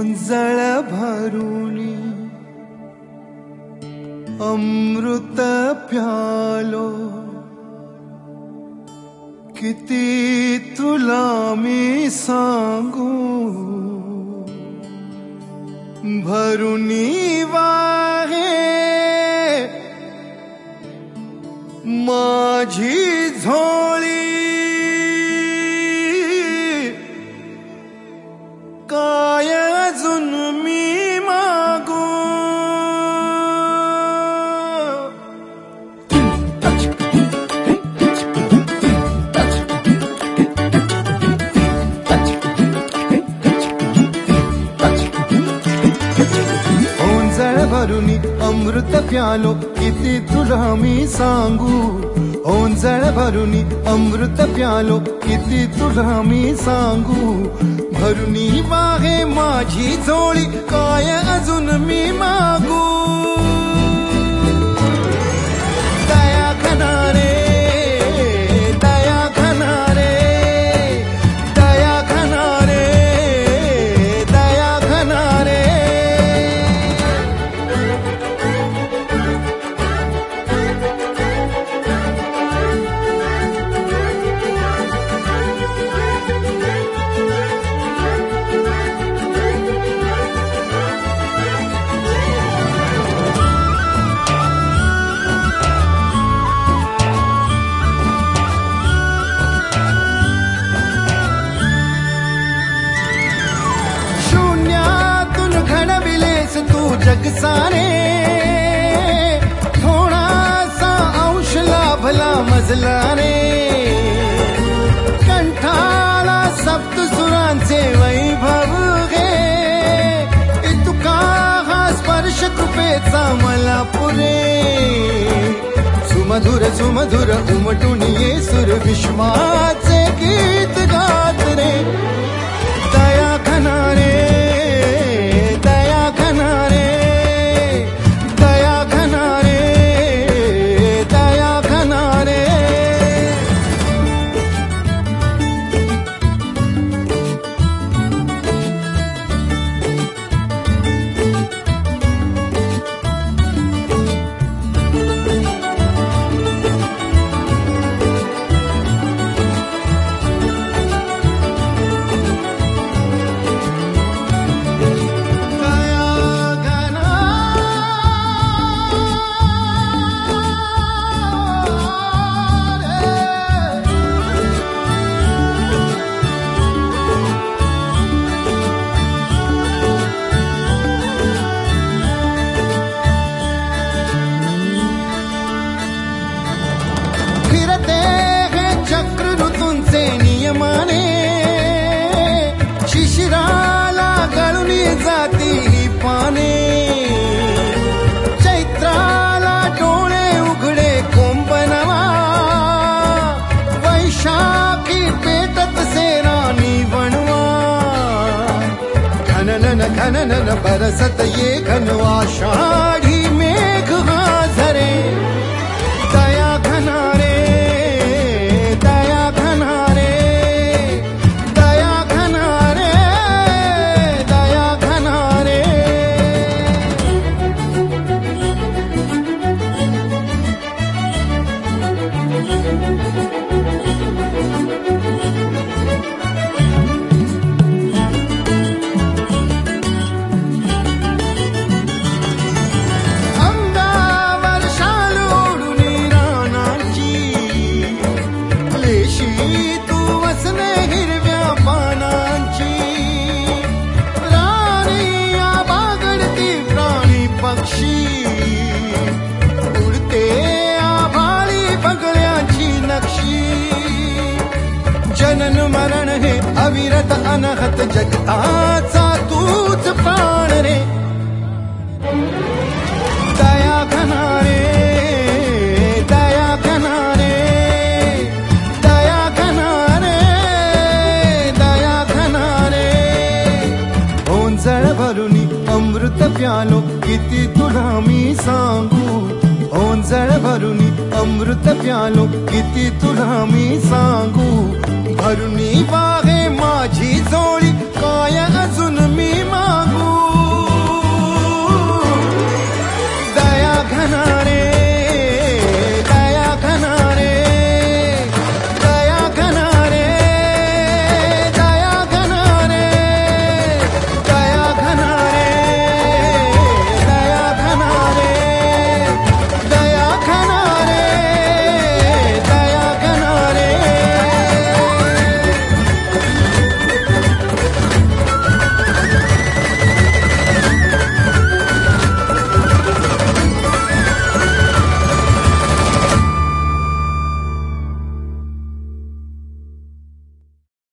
ओंजळ भरुनी अमृत प्यालो, किती तुला मी सांगू, भरुनी वाहे माझी झोळी, काय अजून मी मागू. ओंजळ भरुनी अमृत प्यालो, किती तुला मी सांगू. ओंजळ भरुनी अमृत प्यालो, किती तुला मी सांगू. भरुनी वाहे माझी झोळी, काय अजून मी मागू. दया घनारे, दया घनारे, दया घनारे, दया घनारे. तू जग सारे, थोडासा अंश लाभला मजला रे. कंठाला सप्त सुरांचे वैभव घे, तुका हा स्पर्श कृपेचा मला पुरे. सुमधुर सुमधुर उमटून ये सुर, विश्वाचे गीत गात रे. दया घनारे, शिशिराला गळूनी जाती ही पाने. चैत्राला डोळे उघडे कोंबनवा, वैशाखी पेटत सेनानी बनवा. घननन घननन बरसत ये घन, आषाढी मेघ हाजरे. दया घनारे, तू वसने हिरव्या पानांची. राणी या बागडती प्राणी पक्षी, उडते आभाळी बगळ्याची नक्षी. जनन मरण हे अविरत अनहत, जगताचा तूच प्राण रे. दया घनारे, भरुनी अमृत प्यालो, किती तुला मी सांगू. ओंजळ भरुनी अमृत प्यालो, किती तुला मी सांगू. भरुनी वाहे माझी झोळी, काय अजून मी